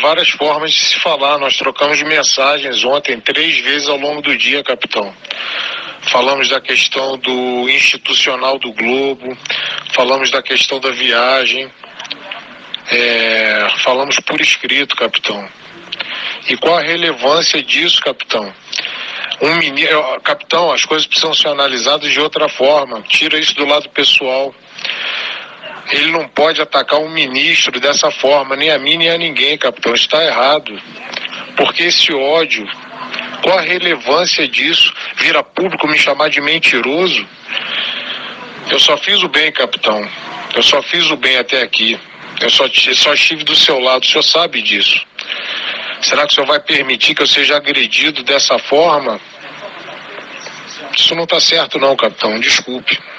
várias formas de se falar. Nós trocamos mensagens ontem 3 vezes ao longo do dia, capitão. Falamos da questão do institucional do Globo, falamos da questão da viagem, falamos por escrito, capitão. E qual a relevância disso, capitão? Capitão, as coisas precisam ser analisadas de outra forma. Tira isso do lado pessoal. Ele não pode atacar um ministro dessa forma, nem a mim, nem a ninguém, capitão. Está errado. Porque esse ódio, qual a relevância disso? Vir a público me chamar de mentiroso? Eu só fiz o bem, capitão. Eu só fiz o bem até aqui. Eu só estive do seu lado, o senhor sabe disso. Será que o senhor vai permitir que eu seja agredido dessa forma? Isso não está certo não, capitão, desculpe.